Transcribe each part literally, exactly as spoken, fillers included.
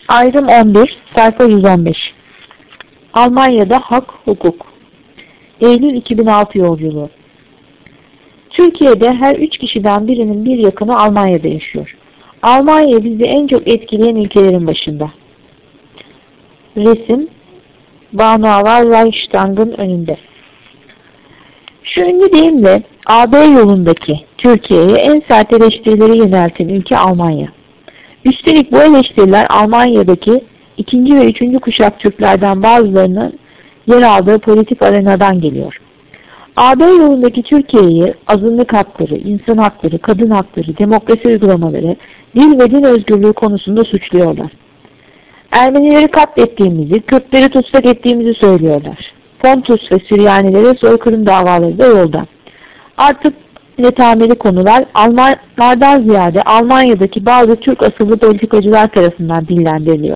Ayrım on bir, sayfa yüz on beş. Almanya'da hak, hukuk. Eylül iki bin altı yolculuğu. Türkiye'de her üç kişiden birinin bir yakını Almanya'da yaşıyor. Almanya bizi en çok etkileyen ülkelerin başında. Resim, Bauauer Reichstag'ın önünde. Şu ünlü deyimle A B yolundaki Türkiye'ye en sert eleştirileri yönelten ülke Almanya. Üstelik bu eleştiriler Almanya'daki ikinci ve üçüncü kuşak Türklerden bazılarının yer aldığı politik arenadan geliyor. A B yolundaki Türkiye'yi azınlık hakları, insan hakları, kadın hakları, demokrasi uygulamaları, dil ve din özgürlüğü konusunda suçluyorlar. Ermenileri katlettiğimizi, Kürtleri tutsak ettiğimizi söylüyorlar. Pontus ve Süryanilere soykırım davaları da yolda. Artık netameli konular Almanlardan ziyade Almanya'daki bazı Türk asıllı politikacılar tarafından dillendiriliyor.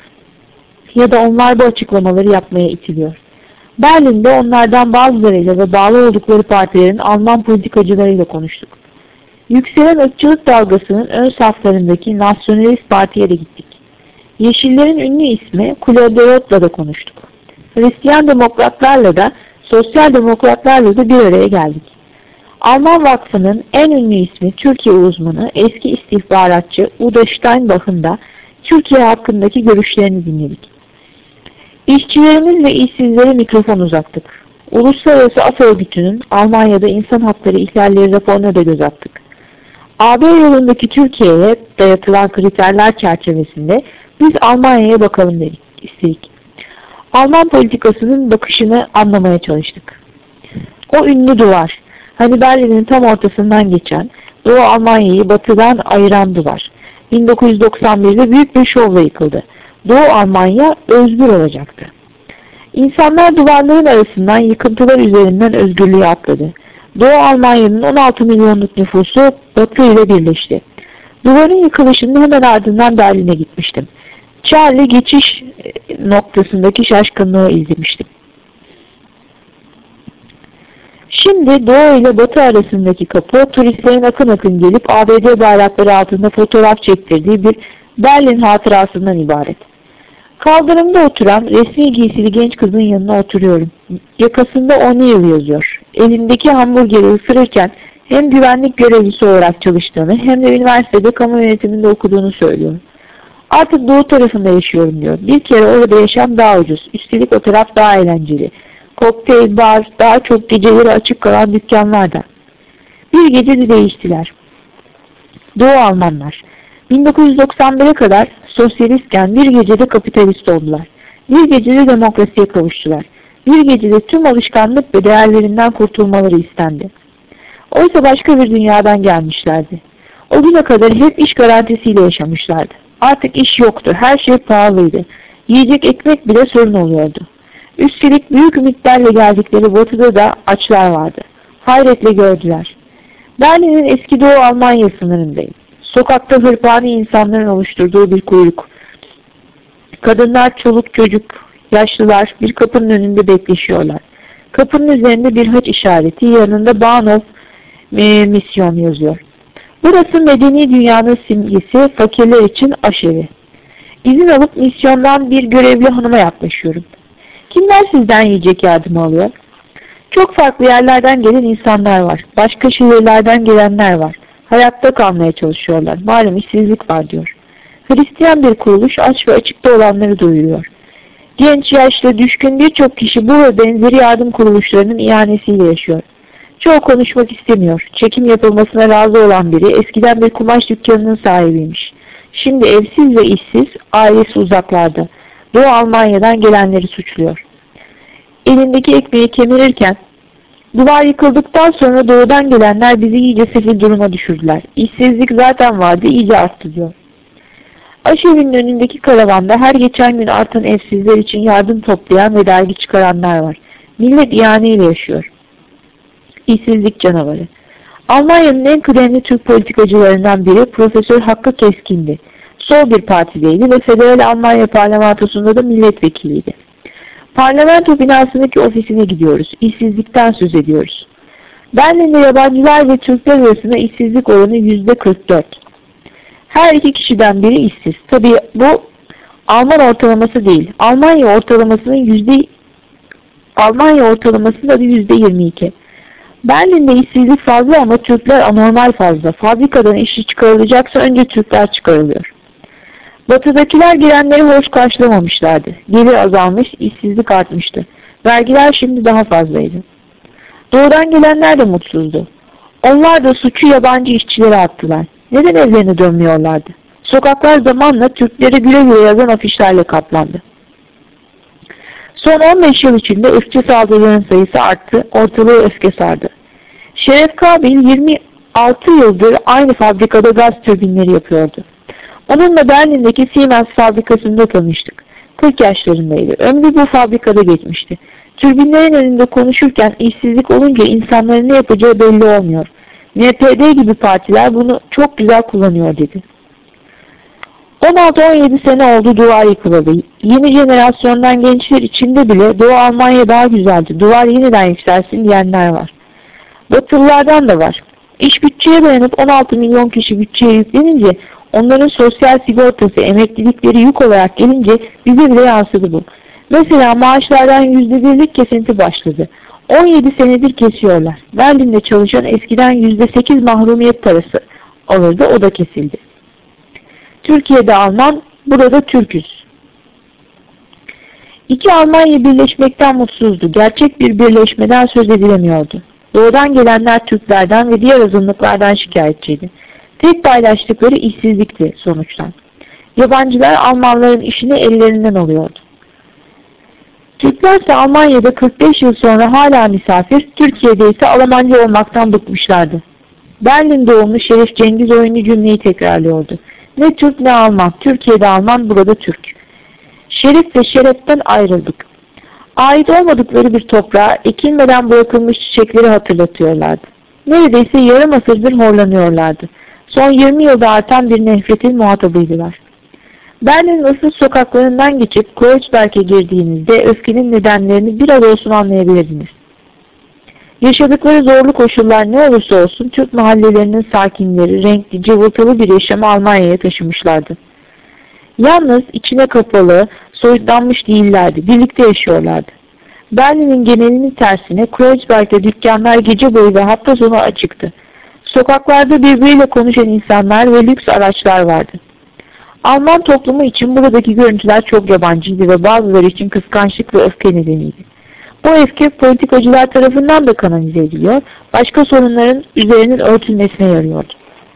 Ya da onlar bu açıklamaları yapmaya itiliyor. Berlin'de onlardan bazılarıyla ve bağlı oldukları partilerin Alman politikacılarıyla konuştuk. Yükselen ırkçılık dalgasının ön saflarındaki Nasyonalist Parti'ye de gittik. Yeşillerin ünlü ismi Claude Roth'la da konuştuk. Hristiyan demokratlarla da, sosyal demokratlarla da bir araya geldik. Alman Vakfı'nın en ünlü ismi Türkiye uzmanı, eski istihbaratçı Udo Steinbach'ın da Türkiye hakkındaki görüşlerini dinledik. İşçilerimiz ve işsizlere mikrofon uzattık. Uluslararası Af Örgütü'nün Almanya'da insan hakları ihlalleri raporuna da göz attık. A B yolundaki Türkiye'ye dayatılan kriterler çerçevesinde biz Almanya'ya bakalım dedik, istedik. Alman politikasının bakışını anlamaya çalıştık. O ünlü duvar, hani Berlin'in tam ortasından geçen, Doğu Almanya'yı batıdan ayıran duvar, bin dokuz yüz doksan bir'de büyük bir şovla yıkıldı. Doğu Almanya özgür olacaktı. İnsanlar duvarların arasından yıkıntılar üzerinden özgürlüğe atladı. Doğu Almanya'nın on altı milyonluk nüfusu Batı ile birleşti. Duvarın yıkılışının hemen ardından Berlin'e gitmiştim. Charlie geçiş noktasındaki şaşkınlığı izlemiştim. Şimdi Doğu ile Batı arasındaki kapı, turistlerin akın akın gelip A B D bayrakları altında fotoğraf çektirdiği bir Berlin hatırasından ibaret. Kaldırımda oturan resmi giysili genç kızın yanına oturuyorum. Yakasında O'Neill yazıyor. Elindeki hamburgeri ısırırken hem güvenlik görevlisi olarak çalıştığını hem de üniversitede kamu yönetiminde okuduğunu söylüyor. Artık doğu tarafında yaşıyorum diyor. Bir kere orada yaşam daha ucuz. Üstelik o taraf daha eğlenceli. Kokteyl, bar, daha çok geceleri açık kalan dükkanlarda. Bir gece de değiştiler. Doğu Almanlar. bin dokuz yüz doksan bir'e kadar sosyalistken bir gecede kapitalist oldular. Bir gecede demokrasiye kavuştular. Bir gecede tüm alışkanlık ve değerlerinden kurtulmaları istendi. Oysa başka bir dünyadan gelmişlerdi. O güne kadar hep iş garantisiyle yaşamışlardı. Artık iş yoktu. Her şey pahalıydı. Yiyecek ekmek bile sorun oluyordu. Üstelik büyük ümitlerle geldikleri Batı'da da açlar vardı. Hayretle gördüler. Berlin'in eski Doğu Almanya sınırındayım. Sokakta hırpani insanların oluşturduğu bir kuyruk. Kadınlar, çoluk, çocuk, yaşlılar bir kapının önünde bekleşiyorlar. Kapının üzerinde bir haç işareti, yanında Bahnhof e, misyon yazıyor. Burası medeni dünyanın simgesi, fakirler için aşevi. İzin alıp misyondan bir görevli hanıma yaklaşıyorum. Kimler sizden yiyecek yardımı alıyor? Çok farklı yerlerden gelen insanlar var. Başka şehirlerden gelenler var. Hayatta kalmaya çalışıyorlar. Malum işsizlik var diyor. Hristiyan bir kuruluş aç ve açıkta olanları duyuruyor. Genç, yaşlı, düşkün birçok kişi bu ve benzeri yardım kuruluşlarının ihanesiyle yaşıyor. Çoğu konuşmak istemiyor. Çekim yapılmasına razı olan biri eskiden bir kumaş dükkanının sahibiymiş. Şimdi evsiz ve işsiz, ailesi uzaklarda. Doğu Almanya'dan gelenleri suçluyor. Elindeki ekmeği kemirirken, duvar yıkıldıktan sonra doğudan gelenler bizi iyice sefil duruma düşürdüler. İşsizlik zaten vardı, iyice arttı diyor. Aşevi'nin önündeki karavanda her geçen gün artan evsizler için yardım toplayan ve dergi çıkaranlar var. Millet ihaneyle yaşıyor. İşsizlik canavarı. Almanya'nın en kıdemli Türk politikacılarından biri Profesör Hakkı Keskin'di. Sol bir partideydi ve Federal Almanya Parlamentosu'nda da milletvekiliydi. Parlamento binasındaki ofisine gidiyoruz. İşsizlikten söz ediyoruz. Berlin'de yabancılar ve Türkler arasında işsizlik oranı yüzde kırk dört. Her iki kişiden biri işsiz. Tabii bu Alman ortalaması değil. Almanya ortalamasının yüzde Almanya ortalaması da yüzde yirmi iki. Berlin'de işsizlik fazla ama Türkler anormal fazla. Fabrikadan işçi çıkarılacaksa önce Türkler çıkarılıyor. Batıdakiler girenleri hoş karşılamamışlardı. Gelir azalmış, işsizlik artmıştı. Vergiler şimdi daha fazlaydı. Doğudan gelenler de mutsuzdu. Onlar da suçu yabancı işçilere attılar. Neden evlerine dönmüyorlardı? Sokaklar zamanla Türklere güle güle yazan afişlerle kaplandı. Son on beş yıl içinde ırkçı saldırıların sayısı arttı, ortalığı öfke sardı. Şeref Kabil yirmi altı yıldır aynı fabrikada gaz türbinleri yapıyordu. Onunla Berlin'deki Siemens fabrikasında tanıştık. kırk yaşlarındaydı. Ömrü bu fabrikada geçmişti. Türbinlerin önünde konuşurken işsizlik olunca insanların ne yapacağı belli olmuyor. M P D gibi partiler bunu çok güzel kullanıyor dedi. on altı on yedi sene oldu duvar yıkılalı. Yeni jenerasyondan gençler içinde bile Doğu Almanya daha güzeldi, duvar yeniden yükselsin diyenler var. Batılılardan da var. İş bütçeye dayanıp on altı milyon kişi bütçeye yüklenince onların sosyal sigortası, emeklilikleri yük olarak gelince bize bile yansıdı bu. Mesela maaşlardan yüzde birlik kesinti başladı. on yedi senedir kesiyorlar. Berlin'de çalışan eskiden yüzde sekiz mahrumiyet parası alırdı, o da kesildi. Türkiye'de Alman, burada Türküz. İki Almanya birleşmekten mutsuzdu. Gerçek bir birleşmeden söz edilemiyordu. Doğudan gelenler Türklerden ve diğer azınlıklardan şikayetçiydi. Tek paylaştıkları işsizlikti sonuçtan. Yabancılar Almanların işini ellerinden alıyordu. Türkler ise Almanya'da kırk beş yıl sonra hala misafir, Türkiye'de ise Almancı olmaktan bıkmışlardı. Berlin doğumlu Şerif Cengiz oyunu cümleyi tekrarlıyordu. Ne Türk ne Alman, Türkiye'de Alman, burada Türk. Şerif ve şereften ayrıldık. Ait olmadıkları bir toprağa ekilmeden bırakılmış çiçekleri hatırlatıyorlardı. Neredeyse yarım asırdır horlanıyorlardı. Son yirmi yılda artan bir nefretin muhatabıydılar. Berlin'in ıssız sokaklarından geçip Kreuzberg'e girdiğinizde öfkenin nedenlerini biraz olsun anlayabilirdiniz. Yaşadıkları zorlu koşullar ne olursa olsun Türk mahallelerinin sakinleri renkli, cıvıltılı bir yaşamı Almanya'ya taşımışlardı. Yalnız içine kapalı, soyutlanmış değillerdi, birlikte yaşıyorlardı. Berlin'in genelinin tersine Kreuzberg'de dükkanlar gece boyu ve hafta sonu açıktı. Sokaklarda birbiriyle konuşan insanlar ve lüks araçlar vardı. Alman toplumu için buradaki görüntüler çok yabancıydı ve bazıları için kıskançlık ve öfke nedeniydi. Bu öfke politikacılar tarafından da kanalize ediliyor, başka sorunların üzerinin örtülmesine yarıyordu.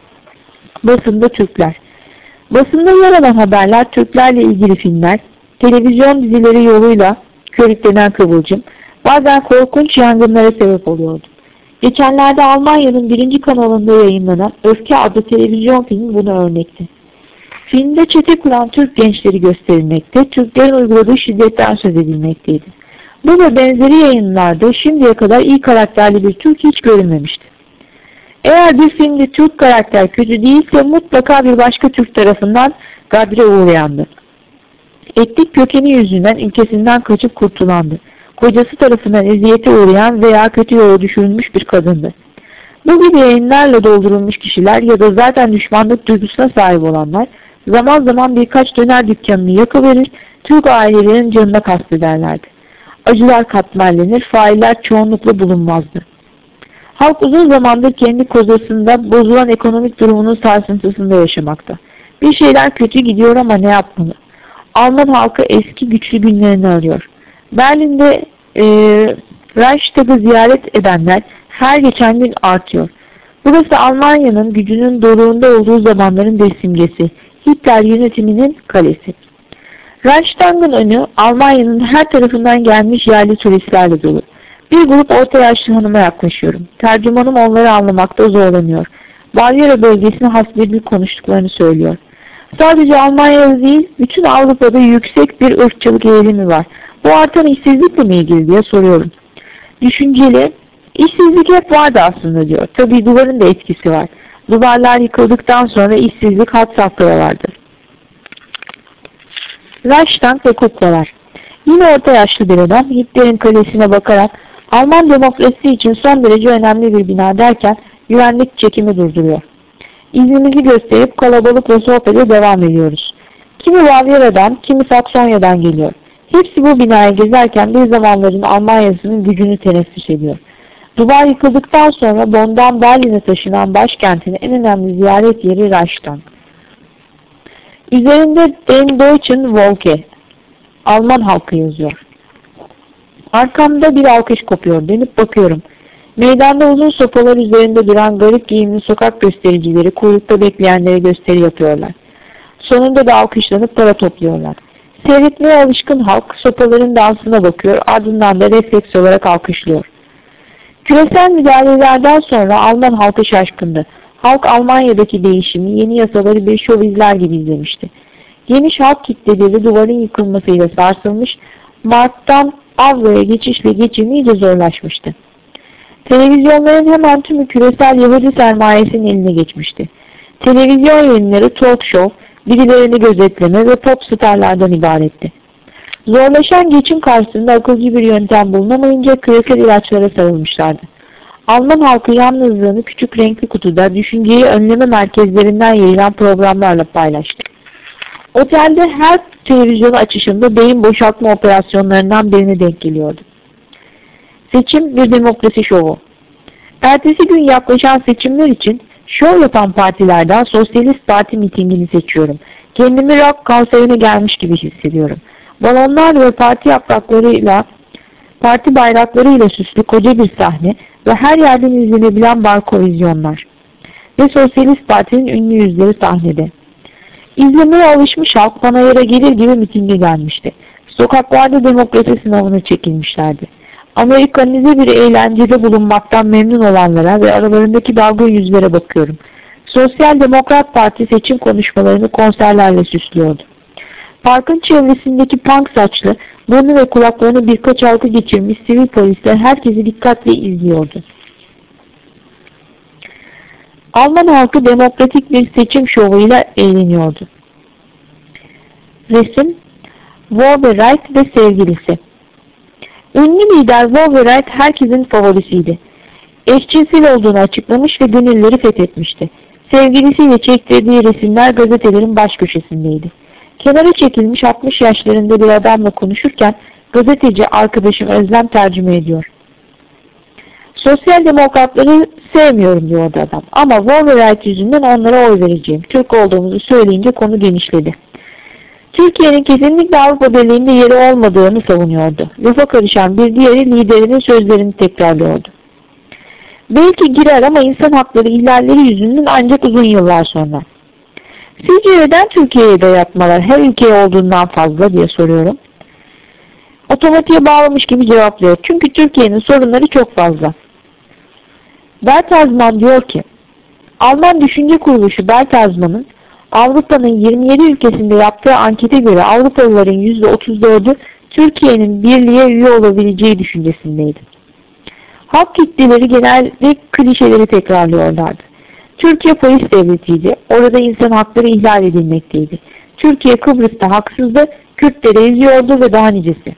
Basında Türkler. Basında yer alan haberler Türklerle ilgili filmler, televizyon dizileri yoluyla körüklenen kıvılcım, bazen korkunç yangınlara sebep oluyordu. Geçenlerde Almanya'nın birinci kanalında yayınlanan Öfke adlı televizyon filmi buna örnekti. Filmde çete kuran Türk gençleri gösterilmekte, Türklerin uyguladığı şiddetten söz edilmekteydi. Bu ve benzeri yayınlarda şimdiye kadar iyi karakterli bir Türk hiç görülmemişti. Eğer bir filmde Türk karakter kötü değilse mutlaka bir başka Türk tarafından gadre uğrayandı. Etnik kökeni yüzünden ülkesinden kaçıp kurtulandı. Kocası tarafından eziyete uğrayan veya kötü yola düşürülmüş bir kadındı. Bu gibi yayınlarla doldurulmuş kişiler ya da zaten düşmanlık duygusuna sahip olanlar zaman zaman birkaç döner dükkanını yakıverir, Türk ailelerinin canına kastederlerdi. Acılar katmerlenir, failler çoğunlukla bulunmazdı. Halk uzun zamandır kendi kozasında bozulan ekonomik durumunun sarsıntısında yaşamakta. Bir şeyler kötü gidiyor ama ne yapmalı? Alman halkı eski güçlü günlerini arıyor. Berlin'de e, Reichstag'ı ziyaret edenler her geçen gün artıyor. Burası Almanya'nın gücünün doruğunda olduğu zamanların bir simgesi. Hitler yönetiminin kalesi. Reichstag'ın önü Almanya'nın her tarafından gelmiş yerli turistlerle dolu. Bir grup orta yaşlı hanıma yaklaşıyorum. Tercümanım onları anlamakta zorlanıyor. Bavyera bölgesine has bir dil konuştuklarını söylüyor. Sadece Almanya'da değil, bütün Avrupa'da yüksek bir ırkçılık eğilimi var. Bu artan işsizlikle mi ilgili diye soruyorum. Düşünceli, işsizlik hep vardı aslında diyor. Tabii duvarın da etkisi var. Duvarlar yıkıldıktan sonra işsizlik had safhaya vardı. Reichstag ve kuklalar. Yine orta yaşlı bir adam Hitler'in kalesine bakarak Alman demokrasisi için son derece önemli bir bina derken güvenlik çekimi durduruyor. İznimizi gösterip kalabalıkla sohbete devam ediyoruz. Kimi Bavyera'dan, kimi Saksonya'dan geliyor. Hepsi bu binaya gezerken bir zamanların Almanya'sının gücünü teneffüs ediyor. Duvar yıkıldıktan sonra Bonn'dan Berlin'e taşınan başkentin en önemli ziyaret yeri Reichstag. Üzerinde Den Deutschen Volke, Alman halkı yazıyor. Arkamda bir alkış kopuyor. Dönüp bakıyorum. Meydanda uzun sopalar üzerinde duran garip giyimli sokak göstericileri kuyrukta bekleyenlere gösteri yapıyorlar. Sonunda da alkışlanıp para topluyorlar. Seyretmeye alışkın halk sopaların dansına bakıyor, ardından da refleks olarak alkışlıyor. Küresel müdahalelerden sonra Alman halkı şaşkındı. Halk Almanya'daki değişimi, yeni yasaları bir şov izler gibi izlemişti. Geniş halk kitleleri duvarın yıkılmasıyla sarsılmış, Mart'tan avroya geçişle geçim iyice zorlaşmıştı. Televizyonların hemen tümü küresel Yahudi sermayesinin eline geçmişti. Televizyon yayınları talk show, birilerini gözetleme ve pop starlardan ibaretti. Zorlaşan geçim karşısında akılcı bir yöntem bulunamayınca küresel ilaçlara sarılmışlardı. Alman halkı yalnızlığını küçük renkli kutuda düşünceyi önleme merkezlerinden yayılan programlarla paylaştı. Otelde her televizyonu açışında beyin boşaltma operasyonlarından birine denk geliyordu. Seçim bir demokrasi şovu. Ertesi gün yaklaşan seçimler için şov yapan partilerden Sosyalist Parti mitingini seçiyorum. Kendimi rock konserine gelmiş gibi hissediyorum. Balonlar ve parti yapraklarıyla, parti bayraklarıyla süslü koca bir sahne ve her yerden izlenebilen barkovizyonlar. Ve Sosyalist Parti'nin ünlü yüzleri sahnede. İzlemeye alışmış halk panayıra gelir gibi mitinge gelmişti. Sokaklarda demokrasi sınavına çekilmişlerdi. Amerikanize bir eğlencede bulunmaktan memnun olanlara ve aralarındaki dalga yüzlere bakıyorum. Sosyal Demokrat Parti seçim konuşmalarını konserlerle süslüyordu. Parkın çevresindeki punk saçlı, burnu ve kulaklarını birkaç halka geçirmiş sivil polisler herkesi dikkatle izliyordu. Alman halkı demokratik bir seçim şovuyla eğleniyordu. Resim, Wowereit ve sevgilisi. Ünlü lider Wowereit herkesin favorisiydi. Eşcinsel olduğunu açıklamış ve gönülleri fethetmişti. Sevgilisiyle çektirdiği resimler gazetelerin baş köşesindeydi. Kenara çekilmiş altmış yaşlarında bir adamla konuşurken gazeteci arkadaşım Özlem tercüme ediyor. Sosyal demokratları sevmiyorum diyordu adam ama Wowereit yüzünden onlara oy vereceğim. Türk olduğumuzu söyleyince konu genişledi. Türkiye'nin kesinlikle Avrupa Birliği'nde yeri olmadığını savunuyordu. Lafa karışan bir diğeri liderinin sözlerini tekrarlıyordu. Belki girer ama insan hakları ihlalleri yüzünden ancak uzun yıllar sonra. Sizce neden Türkiye'ye dayatmalar her ülkeye olduğundan fazla diye soruyorum. Otomatiğe bağlamış gibi cevaplıyor. Çünkü Türkiye'nin sorunları çok fazla. Bertelsmann diyor ki, Alman Düşünce Kuruluşu Bertelsmann'ın Avrupa'nın yirmi yedi ülkesinde yaptığı ankete göre Avrupalıların yüzde otuz dördü Türkiye'nin birliğe üye olabileceği düşüncesindeydi. Halk kitleleri genelde klişeleri tekrarlıyorlardı. Türkiye polis devletiydi. Orada insan hakları ihlal edilmekteydi. Türkiye Kıbrıs'ta haksızdı, Kürtleri eziyordu ve daha nicesi.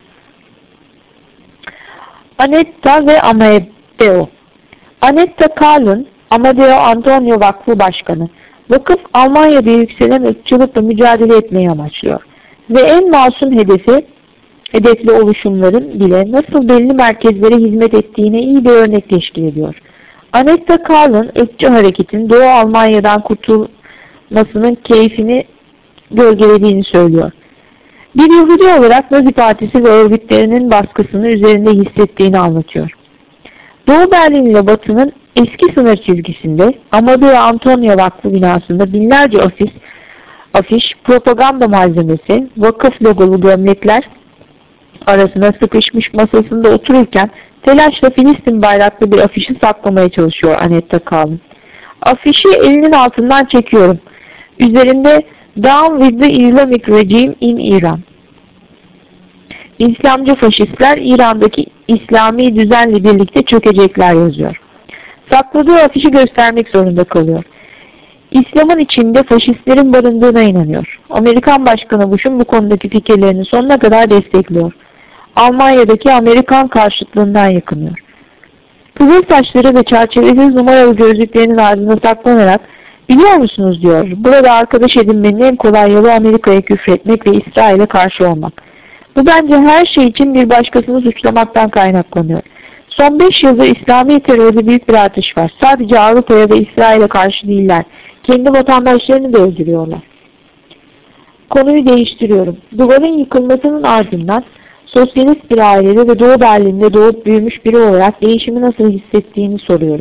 Anetta ve Amadeo. Anetta Karl'ın Amadeo Antonio Vakfı Başkanı. Vakıf Almanya'da yükselen ırkçılıkla mücadele etmeyi amaçlıyor. Ve en masum hedefi, hedefli oluşumların bile nasıl belli merkezlere hizmet ettiğine iyi bir örnek teşkil ediyor. Anetta Karl'ın ırkçı hareketin Doğu Almanya'dan kurtulmasının keyfini gölgelediğini söylüyor. Bir Yahudi olarak Nazi Partisi ve örgütlerinin baskısını üzerinde hissettiğini anlatıyor. Doğu Berlin ile Batı'nın eski sınır çizgisinde Amadeo Antonio Vakfı binasında binlerce ofis, afiş, propaganda malzemesi, vakıf logolu gömlekler arasına sıkışmış masasında otururken telaşla Filistin bayraklı bir afişi saklamaya çalışıyor Anetta Karl. Afişi elinin altından çekiyorum. Üzerinde Down with the Islamic Regime in Iran. İslamcı faşistler İran'daki İslami düzenle birlikte çökecekler yazıyor. Sakladığı afişi göstermek zorunda kalıyor. İslam'ın içinde faşistlerin barındığına inanıyor. Amerikan Başkanı Bush'un bu konudaki fikirlerini sonuna kadar destekliyor. Almanya'daki Amerikan karşıtlığından yakınıyor. Kızıl saçları ve çerçevesiz numaralı gözlüklerinin ardına saklanarak Biliyor musunuz diyor, burada arkadaş edinmenin en kolay yolu Amerika'ya küfretmek ve İsrail'e karşı olmak. Bu bence her şey için bir başkasını suçlamaktan kaynaklanıyor. Son beş yıldır İslami terörde büyük bir artış var. Sadece Avrupa'ya ve İsrail'e karşı değiller. Kendi vatandaşlarını da öldürüyorlar. Konuyu değiştiriyorum. Duvarın yıkılmasının ardından sosyalist bir ailede ve Doğu Berlin'de doğup büyümüş biri olarak değişimi nasıl hissettiğini soruyorum.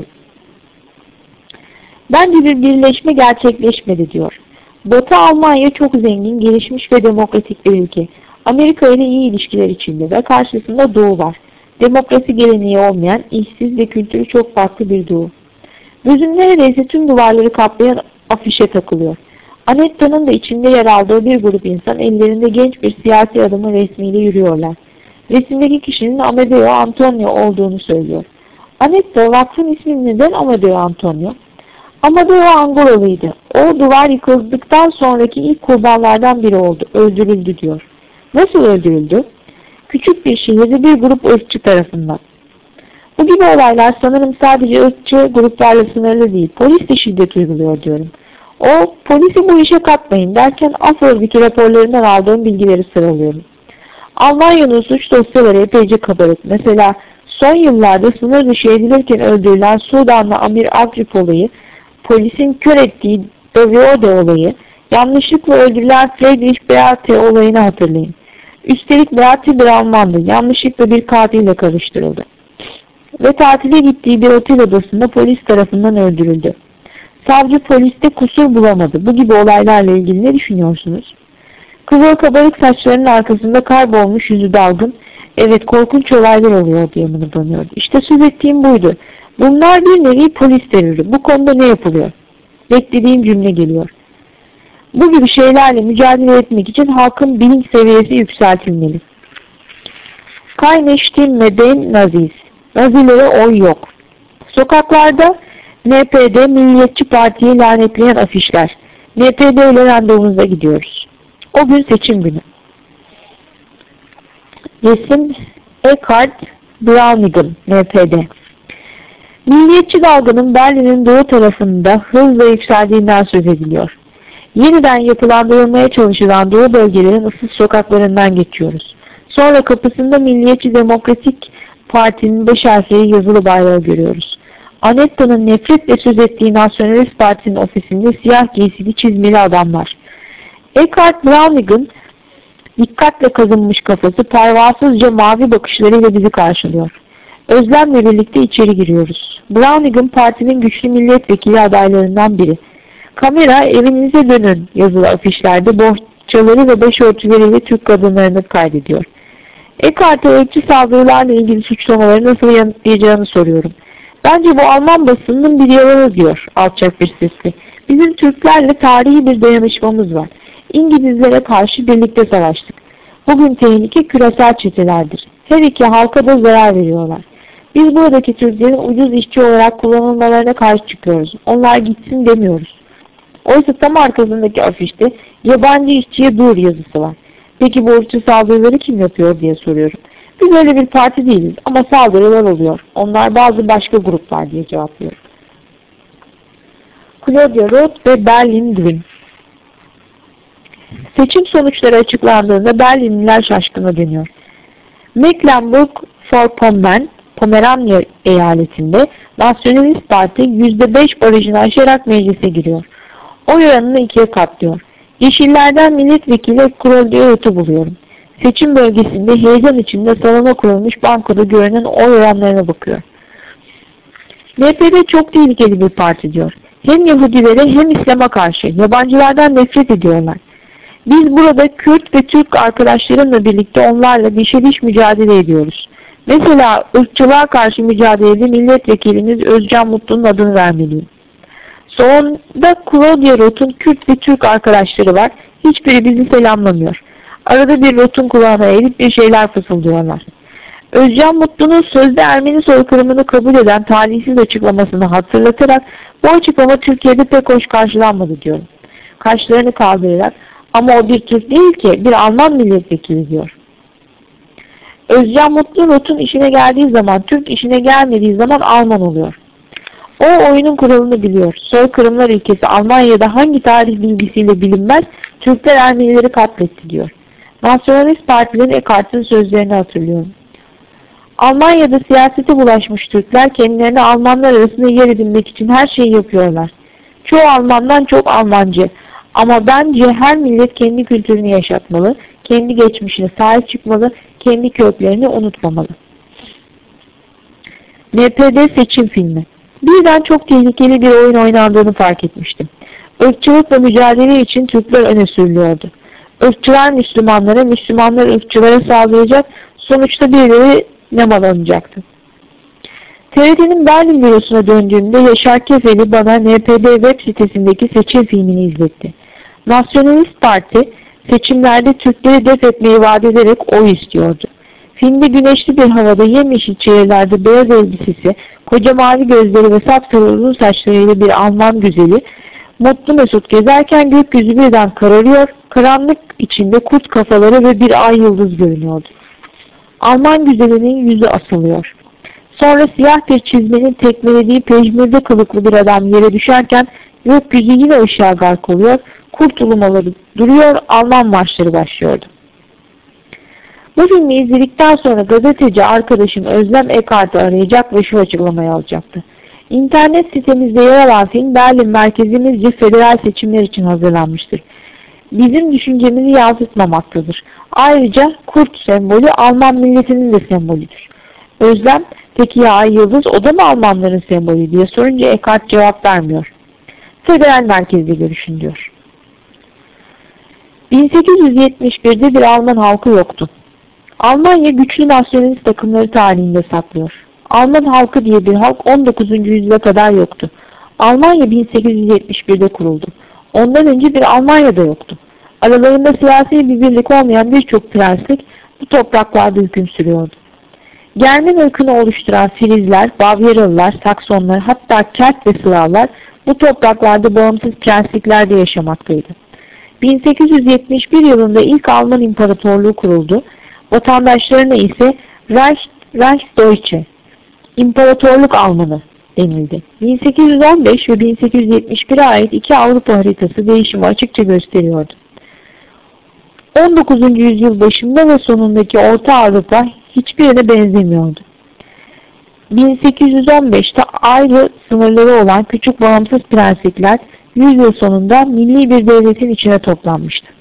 Bence bir birleşme gerçekleşmedi diyor. Batı Almanya çok zengin, gelişmiş ve demokratik bir ülke. Amerika ile iyi ilişkiler içinde ve karşısında Doğu var. Demokrasi geleneği olmayan, işsiz ve kültürü çok farklı bir Doğu. Gözüm neredeyse tüm duvarları kaplayan afişe takılıyor. Anetta'nın da içinde yer aldığı bir grup insan ellerinde genç bir siyasi adamın resmiyle yürüyorlar. Resimdeki kişinin Amedeo Antonio olduğunu söylüyor. Anetta, vakfın ismi neden Amedeo Antonio? Amedeo Angola'lıydı. O duvar yıkıldıktan sonraki ilk kurbanlardan biri oldu. Öldürüldü diyor. Nasıl öldürüldü? Küçük bir şehirde bir grup ırkçı tarafından. Bu gibi olaylar sanırım sadece ırkçı gruplarla sınırlı değil. Polis de şiddet uyguluyor diyorum. O, polisi bu işe katmayın derken af örgütü raporlarından aldığım bilgileri sıralıyorum. Almanya'nın suç dosyaları epeyce kabarık. Mesela son yıllarda sınır dışı edilirken öldürülen Sudanlı Amir Agrip olayı, polisin kör ettiği Daviode olayı, yanlışlıkla öldürülen Friedrich Beate olayını hatırlayın. Üstelik Beate bir Almandı, yanlışlıkla bir katille karıştırıldı. Ve tatile gittiği bir otel odasında polis tarafından öldürüldü. Savcı poliste kusur bulamadı. Bu gibi olaylarla ilgili ne düşünüyorsunuz? Kızıl kabarık saçlarının arkasında kaybolmuş yüzü dalgın, evet korkunç olaylar oluyor diye mırıldanıyordu. İşte söz ettiğim buydu. Bunlar bir nevi polis terörü. Bu konuda ne yapılıyor? Beklediğim cümle geliyor. Bu gibi şeylerle mücadele etmek için halkın bilinç seviyesi yükseltilmeli. Keine Stimme den Nazis. Nazilere oy yok. Sokaklarda N P D Milliyetçi Parti'yi lanetleyen afişler. N P D ile randevumuza gidiyoruz. O gün seçim günü. Resim Eckhard Braunigan, N P D. Milliyetçi dalganın Berlin'in doğu tarafında hızla yükseldiğinden söz ediliyor. Yeniden yapılandırılmaya çalışılan doğu bölgelerin ıssız sokaklarından geçiyoruz. Sonra kapısında Milliyetçi Demokratik Parti'nin beş harfleri yazılı bayrağı görüyoruz. Anetta'nın nefretle söz ettiği Nasyonalist Parti'nin ofisinde siyah giysili çizmeli adamlar. Eckhard Braunigan dikkatle kazınmış kafası pervasızca mavi bakışlarıyla bizi karşılıyor. Özlemle birlikte içeri giriyoruz. Braunigan partinin güçlü milletvekili adaylarından biri. Kamera evinize dönün yazılı afişlerde bohçaları ve başörtüleriyle Türk kadınlarını kaydediyor. Eckhard'a ırkçı saldırılarla ilgili suçlamaları nasıl yanıtlayacağını soruyorum. Bence bu Alman basınının bir yalanı diyor alçak bir sesle. Bizim Türklerle tarihi bir dayanışmamız var. İngilizlere karşı birlikte savaştık. Bugün tehlike küresel çetelerdir. Her iki halka da zarar veriyorlar. Biz buradaki Türklerin ucuz işçi olarak kullanılmalarına karşı çıkıyoruz. Onlar gitsin demiyoruz. Oysa tam arkasındaki afişte yabancı işçiye dur yazısı var. Peki bu ırkçı saldırıları kim yapıyor diye soruyorum. Biz öyle bir parti değiliz ama saldırılar oluyor. Onlar bazı başka gruplar diye cevaplıyor. Claudia Roth ve Berlin Dream. Seçim sonuçları açıklandığında Berlinliler şaşkına dönüyor. Mecklenburg-Vorpommern, Pomeranya eyaletinde Nasyonalist Parti yüzde beş barajını aşarak meclise giriyor. Oy oranını ikiye katlıyor. Yeşillerden milletvekili Claudia Roth'u buluyorum. Seçim bölgesinde heyecan içinde salona kurulmuş bankoda görünen oy oranlarına bakıyor. N P D çok tehlikeli bir parti diyor. Hem Yahudilere hem İslam'a karşı yabancılardan nefret ediyorlar. Biz burada Kürt ve Türk arkadaşlarımla birlikte onlarla dişe diş mücadele ediyoruz. Mesela ırkçılığa karşı mücadelede milletvekilimiz Özcan Mutlu'nun adını vermeliyim. Sonunda Claudia Roth'un Kürt ve Türk arkadaşları var. Hiçbiri bizi selamlamıyor. Arada bir Roth'un kulağına eğilip bir şeyler fısıldıyorlar. Özcan Mutlu'nun sözde Ermeni soykırımını kabul eden talihsiz açıklamasını hatırlatarak bu açıklama Türkiye'de pek hoş karşılanmadı diyorum. Kaşlarını kaldırarak ama o bir Türk değil ki bir Alman milletvekili diyor. Özcan Mutlu Roth'un işine geldiği zaman Türk, işine gelmediği zaman Alman oluyor. O oyunun kuralını biliyor. Soykırımlar ülkesi Almanya'da hangi tarih bilgisiyle bilinmez Türkler Ermenileri katletti diyor. Nasyonalist partilerin Eckhart'ın sözlerini hatırlıyorum. Almanya'da siyasete bulaşmış Türkler kendilerine Almanlar arasında yer edinmek için her şeyi yapıyorlar. Çoğu Almandan çok Almancı. Ama bence her millet kendi kültürünü yaşatmalı, kendi geçmişine sahip çıkmalı, kendi köklerini unutmamalı. N P D seçim filmi. Birden çok tehlikeli bir oyun oynandığını fark etmiştim. Irkçılıkla mücadele için Türkler öne sürülüyordu. Irkçılar Müslümanlara, Müslümanlar ırkçılara saldıracak, sonuçta birileri nemalanacaktı. T R T'nin Berlin bürosuna döndüğümde Yaşar Kefeli bana N P D web sitesindeki seçim filmini izletti. Nasyonalist Parti seçimlerde Türkleri def etmeyi vaat ederek oy istiyordu. Filmde güneşli bir havada yemyeşil çevrelerde beyaz elbisesi, koca mavi gözleri ve sapsarı uzun saçlarıyla bir Alman güzeli mutlu mesut gezerken gökyüzü birden kararıyor, karanlık içinde kurt kafaları ve bir ay yıldız görünüyordu. Alman güzelinin yüzü asılıyor. Sonra siyah bir çizmenin tekmelediği pejmürde kılıklı bir adam yere düşerken gökyüzü yine ışığa gark oluyor, kurt ulumaları duruyor, Alman marşları başlıyordu. Bu filmi izledikten sonra gazeteci arkadaşım Özlem Eckhart'ı arayacak ve şu açıklamayı alacaktı. İnternet sitemizde yer alan film Berlin merkezimizce federal seçimler için hazırlanmıştır. Bizim düşüncemizi yansıtmamaktadır. Ayrıca kurt sembolü Alman milletinin de sembolüdür. Özlem, peki ya ay yıldız o da mı Almanların sembolü diye sorunca Eckhart cevap vermiyor. Federal merkezde görüşün diyor. bin sekiz yüz yetmiş bir'de bir Alman halkı yoktu. Almanya güçlü nasyonalist takımları tarihinde saklıyor. Alman halkı diye bir halk on dokuzuncu yüzyıla kadar yoktu. Almanya bin sekiz yüz yetmiş bir'de kuruldu. Ondan önce bir Almanya'da yoktu. Aralarında siyasi bir birlik olmayan birçok prenslik bu topraklarda hüküm sürüyordu. Germen ırkını oluşturan Frizler, Bavyeralılar, Saksonlar, hatta Kelt ve Slavlar bu topraklarda bağımsız prensliklerde yaşamaktaydı. bin sekiz yüz yetmiş bir yılında ilk Alman İmparatorluğu kuruldu. Vatandaşlarına ise Reich, Reichsdeutsche, İmparatorluk Almanı denildi. bin sekiz yüz on beş ve bin sekiz yüz yetmiş bir'e ait iki Avrupa haritası değişimi açıkça gösteriyordu. on dokuzuncu yüzyıl başında ve sonundaki Orta Avrupa hiçbirine benzemiyordu. bin sekiz yüz on beş'te ayrı sınırları olan küçük bağımsız prenslikler yüzyıl sonunda milli bir devletin içine toplanmıştı.